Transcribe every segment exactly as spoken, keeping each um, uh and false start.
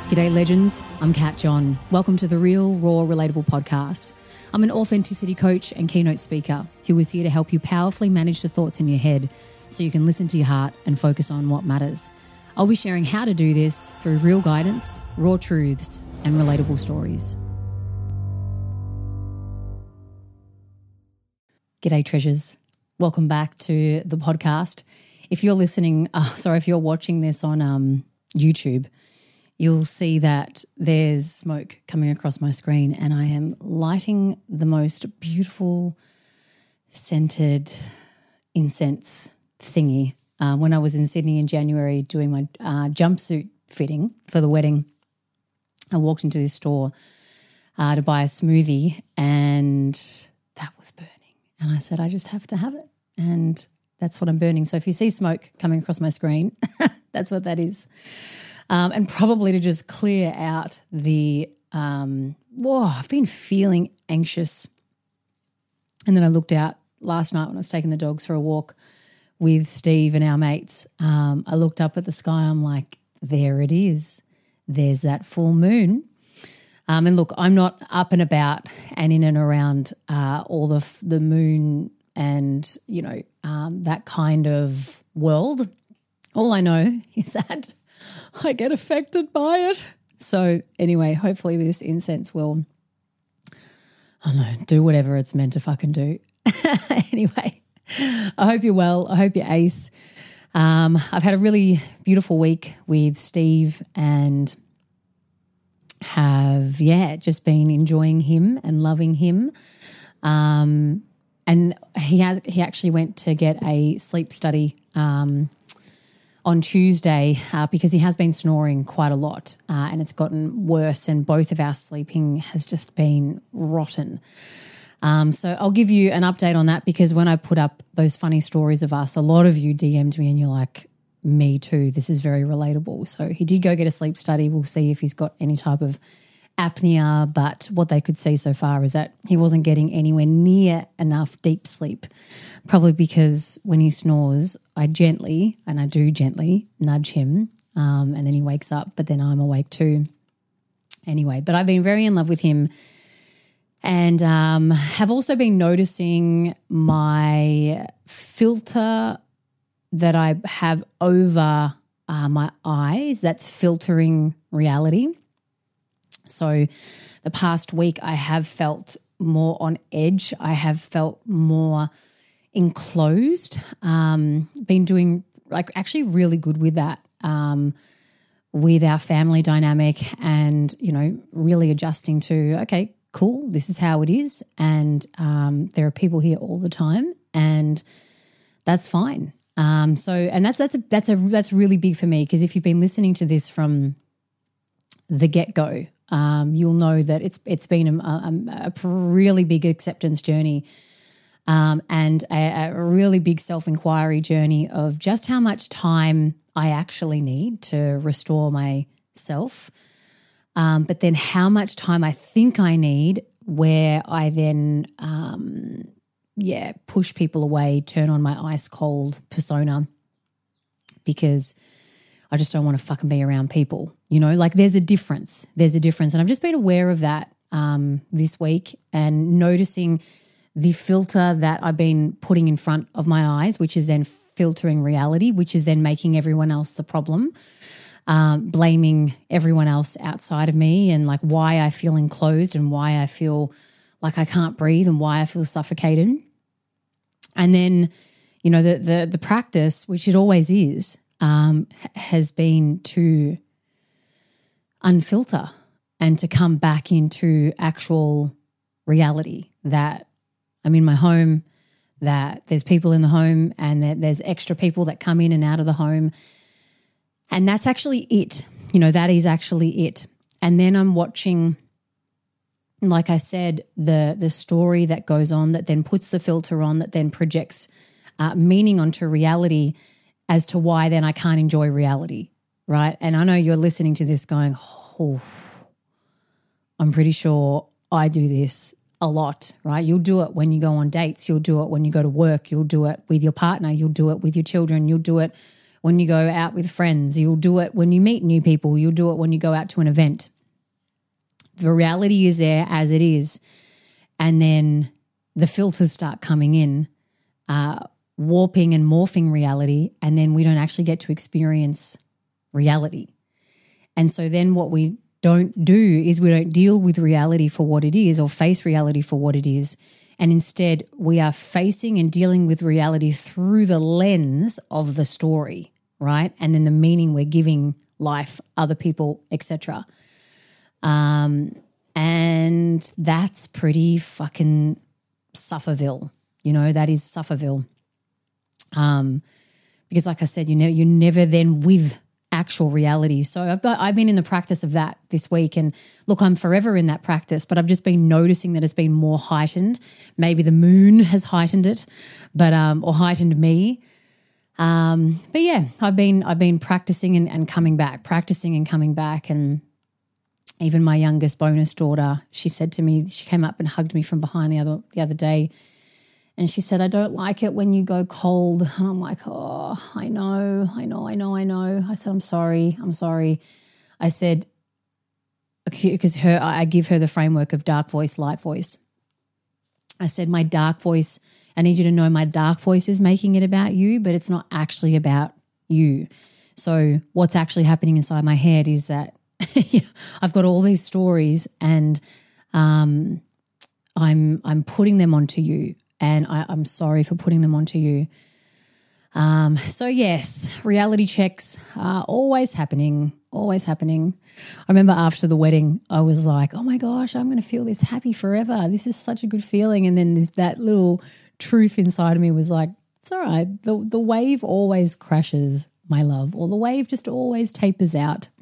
G'day legends, I'm Kat John. Welcome to the Real, Raw, Relatable podcast. I'm an authenticity coach and keynote speaker who is here to help you powerfully manage the thoughts in your head so you can listen to your heart and focus on what matters. I'll be sharing how to do this through real guidance, raw truths, and relatable stories. G'day treasures. Welcome back to the podcast. If you're listening, uh, sorry, if you're watching this on um, YouTube, you'll see that there's smoke coming across my screen and I am lighting the most beautiful scented incense thingy. Uh, when I was in Sydney in January doing my uh, jumpsuit fitting for the wedding, I walked into this store uh, to buy a smoothie and that was burning. And I said, I just have to have it. And that's what I'm burning. So if you see smoke coming across my screen, that's what that is. Um, and probably to just clear out the, um, whoa, I've been feeling anxious. And then I looked out last night when I was taking the dogs for a walk with Steve and our mates. Um, I looked up at the sky. I'm like, there it is. There's that full moon. Um, and look, I'm not up and about and in and around uh, all the f- the moon and, you know, um, that kind of world. All I know is that I get affected by it. So anyway, hopefully this incense will, I don't know, do whatever it's meant to fucking do. Anyway, I hope you're well. I hope you're ace. Um, I've had a really beautiful week with Steve and have, yeah, just been enjoying him and loving him. Um, and he has, he actually went to get a sleep study um on Tuesday uh, because he has been snoring quite a lot uh, and it's gotten worse and both of our sleeping has just been rotten. Um, so I'll give you an update on that because when I put up those funny stories of us, a lot of you D M'd me and you're like, me too, this is very relatable. So he did go get a sleep study. We'll see if he's got any type of apnea, but what they could see so far is that he wasn't getting anywhere near enough deep sleep, probably because when he snores, I gently, and I do gently, nudge him um, and then he wakes up, but then I'm awake too. Anyway, but I've been very in love with him and um, have also been noticing my filter that I have over uh, my eyes that's filtering reality. So the past week I have felt more on edge. I have felt more enclosed, um, been doing like actually really good with that um, with our family dynamic and, you know, really adjusting to, okay, cool, this is how it is. And um, there are people here all the time and that's fine. Um, so, and that's, that's, a, that's, a, that's really big for me because if you've been listening to this from the get-go, Um, you'll know that it's it's been a, a, a really big acceptance journey um, and a, a really big self-inquiry journey of just how much time I actually need to restore myself, um, but then how much time I think I need where I then, um, yeah, push people away, turn on my ice-cold persona because I just don't want to fucking be around people, you know, like there's a difference. There's a difference. And I've just been aware of that um, this week and noticing the filter that I've been putting in front of my eyes, which is then filtering reality, which is then making everyone else the problem, um, blaming everyone else outside of me and like why I feel enclosed and why I feel like I can't breathe and why I feel suffocated. And then, you know, the the the practice, which it always is, Um, has been to unfilter and to come back into actual reality that I'm in my home, that there's people in the home and that there's extra people that come in and out of the home. And that's actually it. You know, that is actually it. And then I'm watching, like I said, the the story that goes on that then puts the filter on, that then projects uh, meaning onto reality as to why then I can't enjoy reality, right? And I know you're listening to this going, oh, I'm pretty sure I do this a lot, right? You'll do it when you go on dates. You'll do it when you go to work. You'll do it with your partner. You'll do it with your children. You'll do it when you go out with friends. You'll do it when you meet new people. You'll do it when you go out to an event. The reality is there as it is. And then the filters start coming in, uh, warping and morphing reality, and then we don't actually get to experience reality. And so then what we don't do is we don't deal with reality for what it is or face reality for what it is. And instead we are facing and dealing with reality through the lens of the story, right? And then the meaning we're giving life, other people, et cetera. Um, and that's pretty fucking Sufferville. You know, that is Sufferville. Um, because like I said, you know, you're never then with actual reality. So I've, I've been in the practice of that this week, and look, I'm forever in that practice, but I've just been noticing that it's been more heightened. Maybe the moon has heightened it, but, um, or heightened me. Um, but yeah, I've been, I've been practicing and, and coming back, practicing and coming back. And even my youngest bonus daughter, she said to me, she came up and hugged me from behind the other, the other day. And she said, I don't like it when you go cold. And I'm like, oh, I know, I know, I know, I know. I said, I'm sorry, I'm sorry. I said, because her, I give her the framework of dark voice, light voice. I said, my dark voice, I need you to know my dark voice is making it about you, but it's not actually about you. So what's actually happening inside my head is that you know, I've got all these stories, and um, I'm I'm putting them onto you. And I, I'm sorry for putting them onto you. Um, so yes, reality checks are always happening, always happening. I remember after the wedding, I was like, oh my gosh, I'm going to feel this happy forever. This is such a good feeling. And then this, that little truth inside of me was like, it's all right. The, the wave always crashes, my love, or the wave just always tapers out.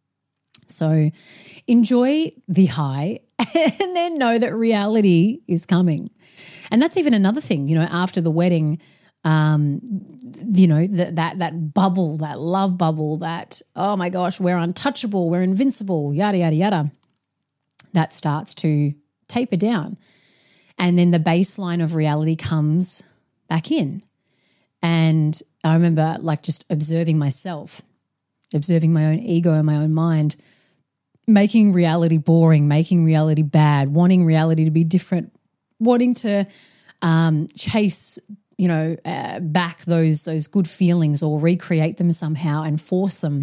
So enjoy the high and then know that reality is coming. And that's even another thing, you know, after the wedding, um, you know, that that that bubble, that love bubble, that, oh my gosh, we're untouchable, we're invincible, yada, yada, yada, that starts to taper down. And then the baseline of reality comes back in. And I remember like just observing myself, observing my own ego and my own mind, making reality boring, making reality bad, wanting reality to be different, wanting to um, chase, you know, uh, back those those good feelings or recreate them somehow and force them,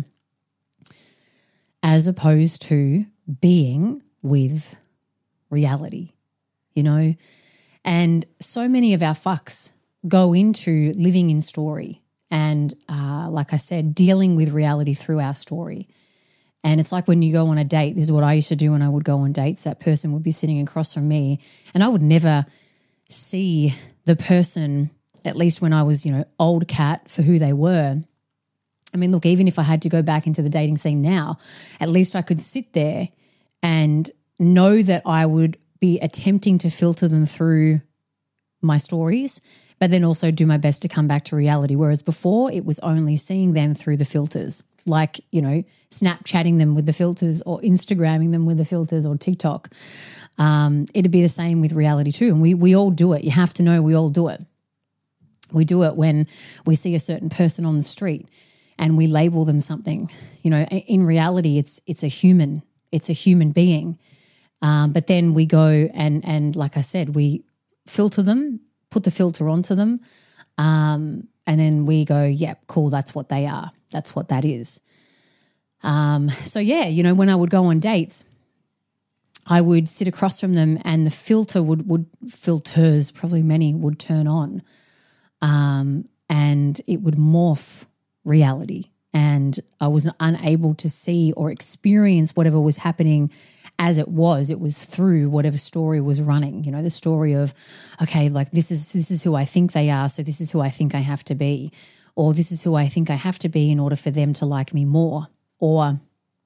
as opposed to being with reality, you know. And so many of our fucks go into living in story and, uh, like I said, dealing with reality through our story. And it's like when you go on a date, this is what I used to do when I would go on dates. That person would be sitting across from me and I would never see the person, at least when I was, you know, old cat, for who they were. I mean, look, even if I had to go back into the dating scene now, at least I could sit there and know that I would be attempting to filter them through my stories, but then also do my best to come back to reality. Whereas before it was only seeing them through the filters, like, you know, Snapchatting them with the filters or Instagramming them with the filters or TikTok. Um, it'd be the same with reality too. And we we all do it. You have to know we all do it. We do it when we see a certain person on the street and we label them something. You know, in reality, it's it's a human. It's a human being. Um, but then we go and and like I said, we filter them, put the filter onto them, um, and then we go, yep, cool, that's what they are. That's what that is. Um, so yeah, you know, when I would go on dates, I would sit across from them and the filter would, would filters, probably many, would turn on, um, and it would morph reality. And I was unable to see or experience whatever was happening as it was. It was through whatever story was running, you know, the story of, okay, like this is this is who I think they are, so this is who I think I have to be, or this is who I think I have to be in order for them to like me more, or,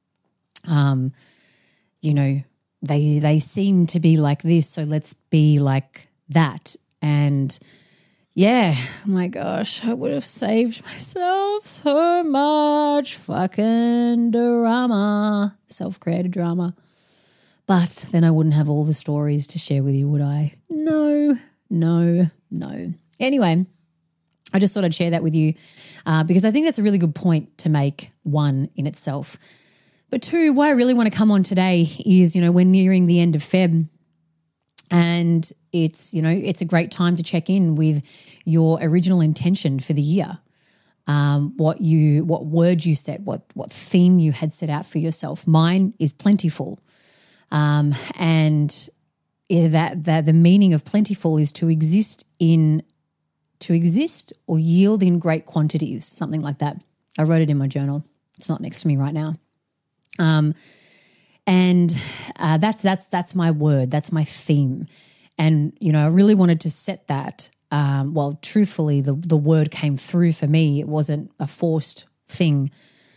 um, you know, they they seem to be like this, so let's be like that. And yeah, oh my gosh, I would have saved myself so much fucking drama, self-created drama. But then I wouldn't have all the stories to share with you, would I? No, no, no. Anyway, I just thought I'd share that with you uh, because I think that's a really good point to make, one, in itself. But two, why I really want to come on today is, you know, we're nearing the end of Feb and it's, you know, it's a great time to check in with your original intention for the year. Um, what you, what word you set, what what theme you had set out for yourself. Mine is plentiful, um, and that that the meaning of plentiful is to exist in, to exist or yield in great quantities, something like that. I wrote it in my journal. It's not next to me right now, um, and uh, that's that's that's my word. That's my theme, and you know, I really wanted to set that. Um, well, truthfully, the, the word came through for me. It wasn't a forced thing.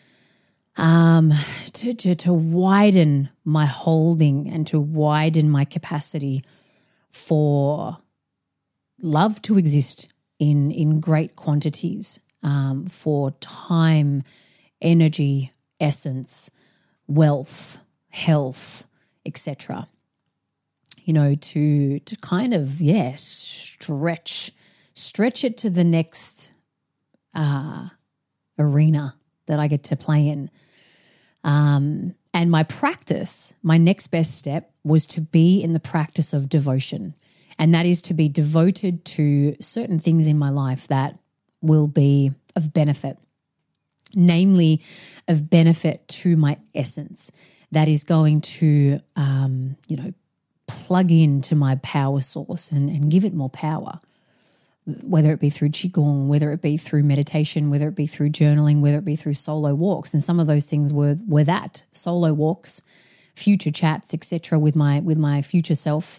Um, to, to, to widen my holding and to widen my capacity for love to exist in, in great quantities, um, for time, energy, essence, wealth, health, et cetera. You know, to to kind of, yes, stretch, stretch it to the next uh, arena that I get to play in. Um, and my practice, my next best step was to be in the practice of devotion. And that is to be devoted to certain things in my life that will be of benefit, namely of benefit to my essence. That is going to, um, you know, plug into my power source and, and give it more power, whether it be through Qigong, whether it be through meditation, whether it be through journaling, whether it be through solo walks. And some of those things were were that, solo walks, future chats, et cetera with my with my future self.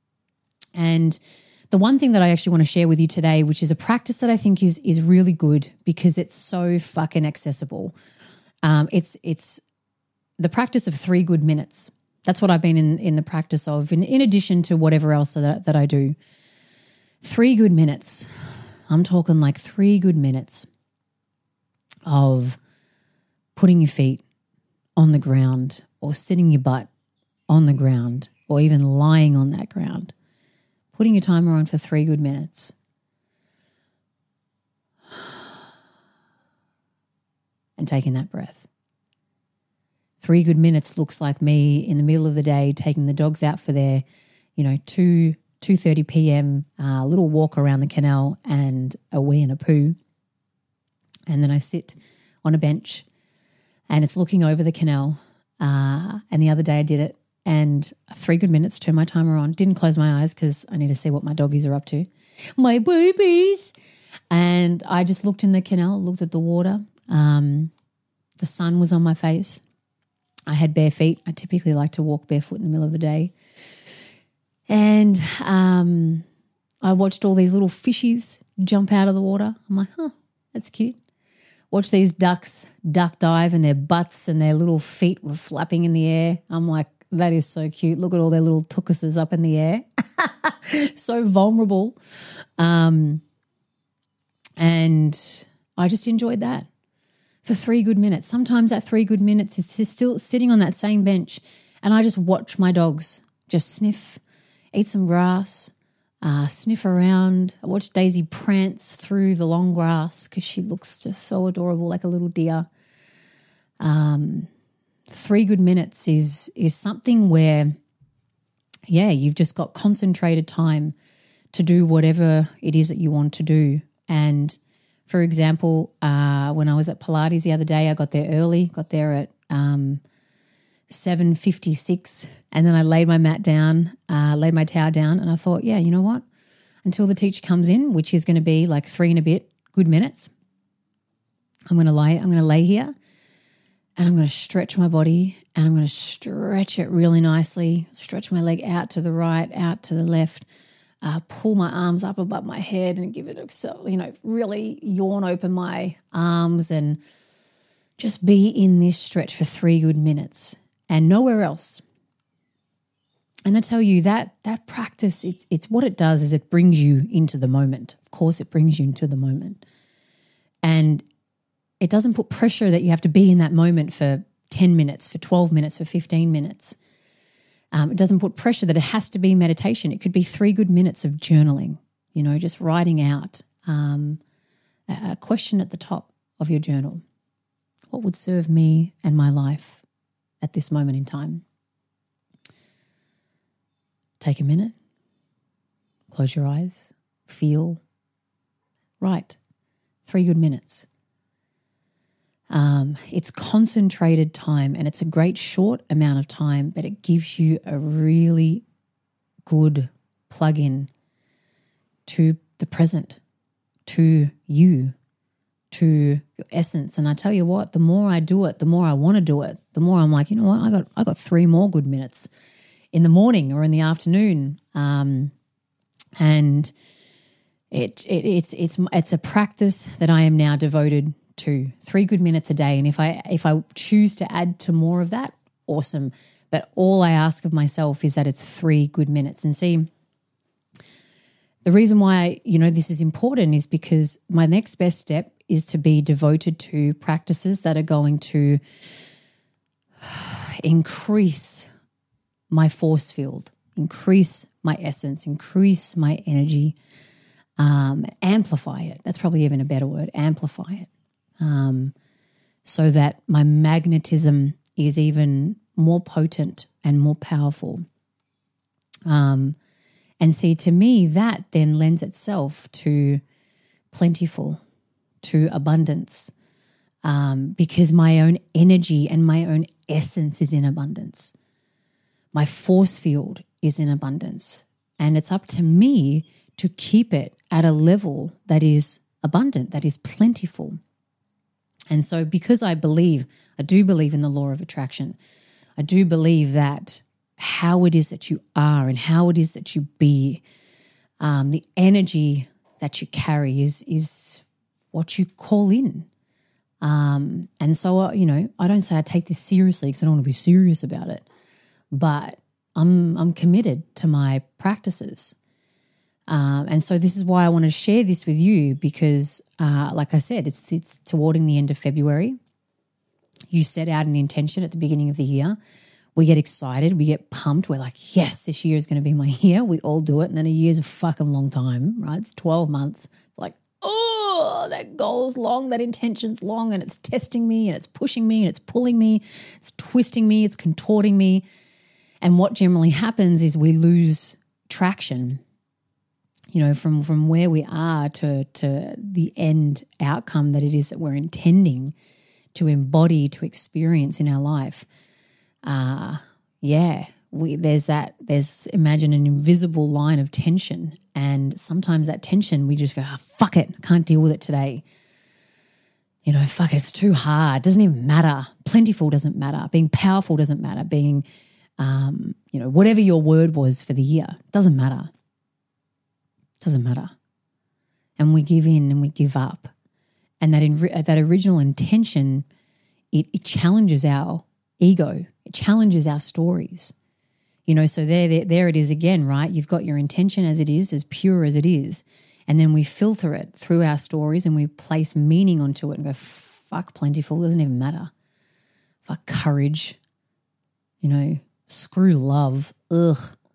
And the one thing that I actually want to share with you today, which is a practice that I think is is really good because it's so fucking accessible. Um, it's it's the practice of three good minutes. That's what I've been in, in the practice of, in, in addition to whatever else that, that I do. Three good minutes. I'm talking like three good minutes of putting your feet on the ground or sitting your butt on the ground or even lying on that ground. Putting your timer on for three good minutes. And taking that breath. Three good minutes looks like me in the middle of the day taking the dogs out for their, you know, two, two thirty p.m. uh, little walk around the canal and a wee and a poo. And then I sit on a bench and it's looking over the canal. Uh, and the other day I did it and three good minutes, turned my timer on, didn't close my eyes because I need to see what my doggies are up to. My babies. And I just looked in the canal, looked at the water. Um, the sun was on my face. I had bare feet. I typically like to walk barefoot in the middle of the day. And um, I watched all these little fishies jump out of the water. I'm like, huh, that's cute. Watch these ducks duck dive and their butts and their little feet were flapping in the air. I'm like, that is so cute. Look at all their little tukuses up in the air. So vulnerable. Um, and I just enjoyed that. For three good minutes. Sometimes that three good minutes is still sitting on that same bench and I just watch my dogs just sniff, eat some grass, uh, sniff around. I watch Daisy prance through the long grass because she looks just so adorable like a little deer. Um, three good minutes is is something where, yeah, you've just got concentrated time to do whatever it is that you want to do. And for example, uh, when I was at Pilates the other day, I got there early, got there at um, seven fifty-six, and then I laid my mat down, uh, laid my towel down, and I thought, yeah, you know what? Until the teacher comes in, which is going to be like three and a bit good minutes, I'm going to lie. I'm going to lay here, and I'm going to stretch my body, and I'm going to stretch it really nicely. Stretch my leg out to the right, out to the left. Uh, pull my arms up above my head and give it a, you know, really yawn open my arms and just be in this stretch for three good minutes and nowhere else. And I tell you that that practice, it's it's what it does is it brings you into the moment. Of course, it brings you into the moment. And it doesn't put pressure that you have to be in that moment for ten minutes, for twelve minutes, for fifteen minutes. Um, it doesn't put pressure that it has to be meditation. It could be three good minutes of journaling, you know, just writing out um, a question at the top of your journal. What would serve me and my life at this moment in time? Take a minute, close your eyes, feel, write. Three good minutes. Um, it's concentrated time, and it's a great short amount of time, but it gives you a really good plug-in to the present, to you, to your essence. And I tell you what, the more I do it, the more I want to do it, the more I'm like, you know what, I got I got three more good minutes in the morning or in the afternoon. Um, and it, it it's it's it's a practice that I am now devoted to. Three good minutes a day. And if I if I choose to add to more of that, awesome. But all I ask of myself is that it's three good minutes. And see, the reason why, you know, this is important is because my next best step is to be devoted to practices that are going to increase my force field, increase my essence, increase my energy, um, amplify it. That's probably even a better word, amplify it, um, so that my magnetism is even more potent and more powerful. Um, and see, to me, that then lends itself to plentiful, to abundance, um, because my own energy and my own essence is in abundance. My force field is in abundance, and it's up to me to keep it at a level that is abundant, that is plentiful. And so because I believe, I do believe in the law of attraction, I do believe that how it is that you are and how it is that you be, um, the energy that you carry is is what you call in. Um, and so, uh, you know, I don't say I take this seriously because I don't want to be serious about it, but I'm I'm committed to my practices. Um, and so this is why I want to share this with you because, uh, like I said, it's it's towarding the end of February. You set out an intention at the beginning of the year. We get excited. We get pumped. We're like, yes, this year is going to be my year. We all do it. And then a year's a fucking long time, right? It's twelve months. It's like, oh, that goal's long, that intention's long, and it's testing me and it's pushing me and it's pulling me, it's twisting me, it's contorting me. And what generally happens is we lose traction, you know, from, from where we are to, to the end outcome that it is that we're intending to embody, to experience in our life. Uh, yeah, we, there's that, there's, imagine an invisible line of tension. And sometimes that tension, we just go, oh, fuck it, I can't deal with it today. You know, fuck it, it's too hard. It doesn't even matter. Plentiful doesn't matter. Being powerful doesn't matter. Being, um, you know, whatever your word was for the year, doesn't matter. Doesn't matter. And we give in and we give up. And that in, that original intention, it, it challenges our ego. It challenges our stories. You know, so there, there, there it is again, right? You've got your intention as it is, as pure as it is. And then we filter it through our stories and we place meaning onto it and go, fuck plentiful, doesn't even matter. Fuck courage. You know, screw love. Ugh.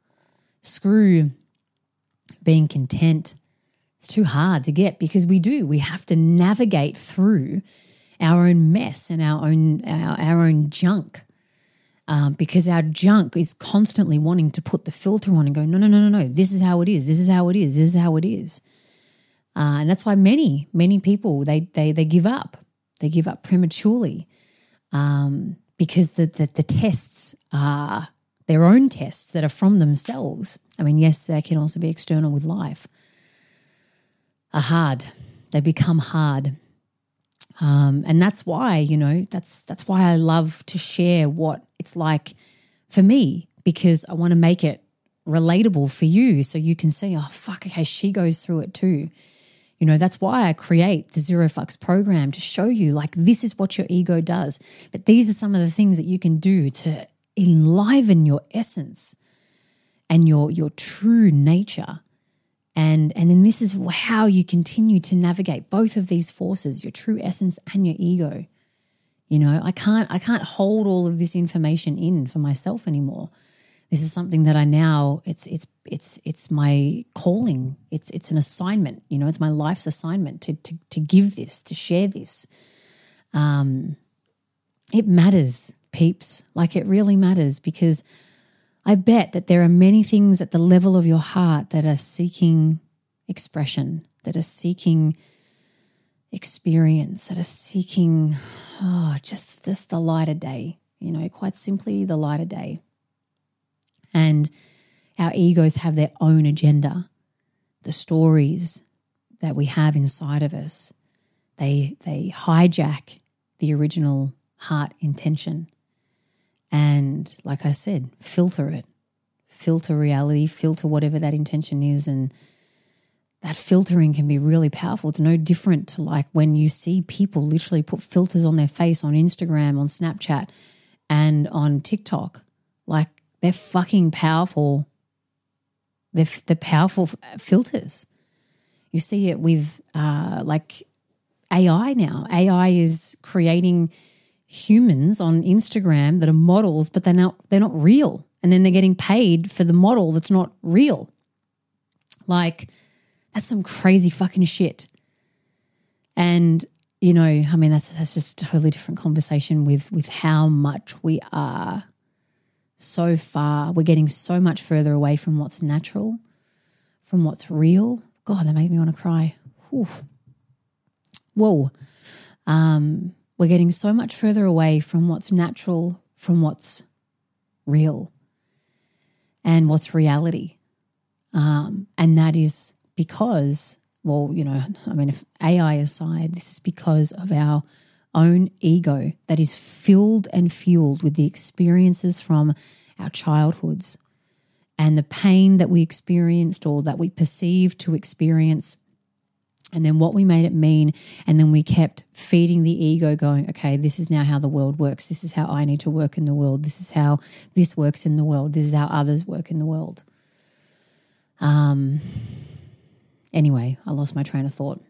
Screw being content. It's too hard to get because we do. We have to navigate through our own mess and our own our, our own junk. Um, because our junk is constantly wanting to put the filter on and go, no, no, no, no, no, this is how it is, this is how it is, this is how it is. Uh, and that's why many, many people, they they they give up. They give up prematurely um, because the, the, the tests are their own tests that are from themselves. I mean, yes, they can also be external with life, are hard. They become hard. Um, and that's why, you know, that's that's why I love to share what it's like for me, because I want to make it relatable for you so you can see, oh, fuck, okay, she goes through it too. You know, that's why I create the Zero Fucks program to show you, like, this is what your ego does. But these are some of the things that you can do to enliven your essence and your your true nature. And and then this is how you continue to navigate both of these forces, your true essence and your ego. You know, I can't I can't hold all of this information in for myself anymore. This is something that I now, it's it's it's it's my calling. It's it's an assignment, you know, it's my life's assignment to to to give this, to share this. Um, it matters, peeps. Like it really matters, because I bet that there are many things at the level of your heart that are seeking expression, that are seeking experience, that are seeking oh, just, just the light of day, you know, quite simply the light of day. And our egos have their own agenda. The stories that we have inside of us, they they hijack the original heart intention. And like I said, filter it. Filter reality, filter whatever that intention is. And that filtering can be really powerful. It's no different to like when you see people literally put filters on their face on Instagram, on Snapchat, and on TikTok. Like, they're fucking powerful. They're, they're powerful f- filters. You see it with uh, like A I now. A I is creating humans on Instagram that are models, but they're not, they're not real. And then they're getting paid for the model that's not real. Like, that's some crazy fucking shit. And, you know, I mean, that's that's just a totally different conversation with with how much we are so far. We're getting so much further away from what's natural, from what's real. God, that made me want to cry. Oof. Whoa. Um, we're getting so much further away from what's natural, from what's real and what's reality. Um, and that is because, well, you know, I mean, if A I aside, this is because of our own ego that is filled and fueled with the experiences from our childhoods and the pain that we experienced or that we perceived to experience, and then what we made it mean, and then we kept feeding the ego going, okay, this is now how the world works. This is how I need to work in the world. This is how this works in the world. This is how others work in the world. Um. Anyway, I lost my train of thought.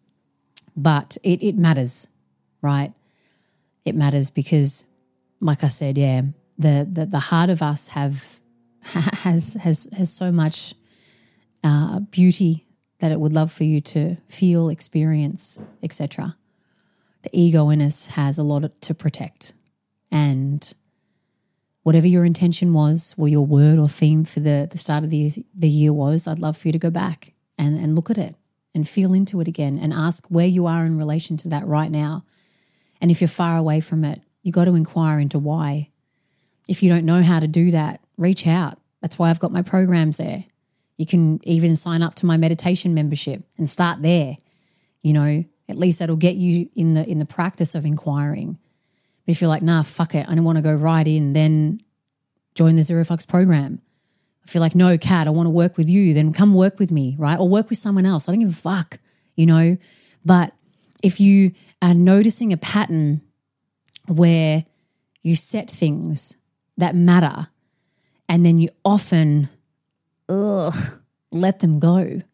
But it, it matters, right? It matters because, like I said, yeah, the the, the heart of us have has has has so much uh, beauty that it would love for you to feel, experience, et cetera. The ego in us has a lot to protect, and whatever your intention was, or your word or theme for the the start of the the year was, I'd love for you to go back and and look at it and feel into it again and ask where you are in relation to that right now. And if you're far away from it, you got to inquire into why. If you don't know how to do that, reach out. That's why I've got my programs there. You can even sign up to my meditation membership and start there. You know, at least that'll get you in the in the practice of inquiring. But if you're like, nah, fuck it, I don't want to go right in, then join the Zero Fucks program. If you're like, no, Kat, I want to work with you, then come work with me, right? Or work with someone else. I don't give a fuck, you know. But if you are noticing a pattern where you set things that matter and then you often, ugh, let them go.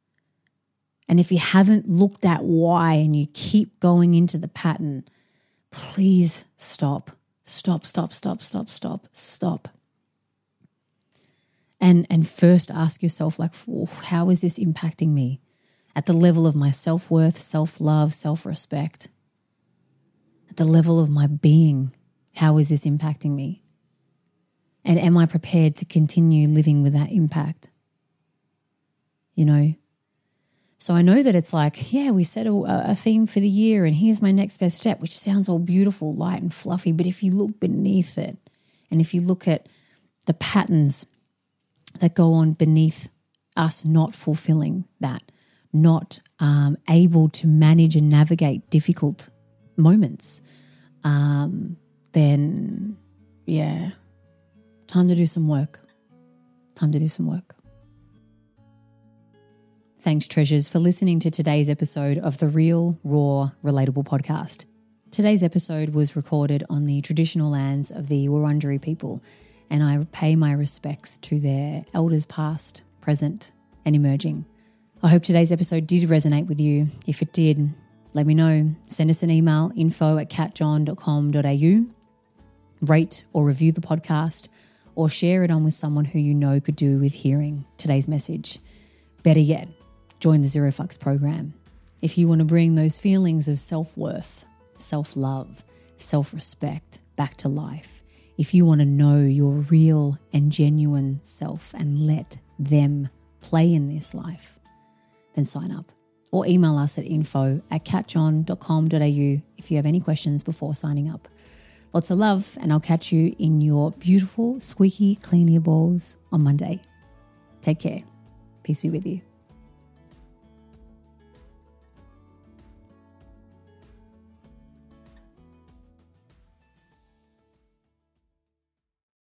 And if you haven't looked at why and you keep going into the pattern, please stop, stop, stop, stop, stop, stop, stop. And and first ask yourself, like, how is this impacting me at the level of my self-worth, self-love, self-respect? At the level of my being, how is this impacting me? And am I prepared to continue living with that impact? You know? So I know that it's like, yeah, we set a, a theme for the year and here's my next best step, which sounds all beautiful, light and fluffy. But if you look beneath it and if you look at the patterns that go on beneath us not fulfilling that, not um, able to manage and navigate difficult moments, um, then, yeah, time to do some work. Time to do some work. Thanks, treasures, for listening to today's episode of the Real, Raw, Relatable podcast. Today's episode was recorded on the traditional lands of the Wurundjeri people, and I pay my respects to their elders past, present, and emerging. I hope today's episode did resonate with you. If it did, let me know. Send us an email, info at kat john dot com dot a u. Rate or review the podcast or share it on with someone who you know could do with hearing today's message. Better yet, join the Zero Fucks program. If you want to bring those feelings of self-worth, self-love, self-respect back to life, if you want to know your real and genuine self and let them play in this life, then sign up or email us at info at catchon dot com dot a u if you have any questions before signing up. Lots of love, and I'll catch you in your beautiful, squeaky, clean ear balls on Monday. Take care. Peace be with you.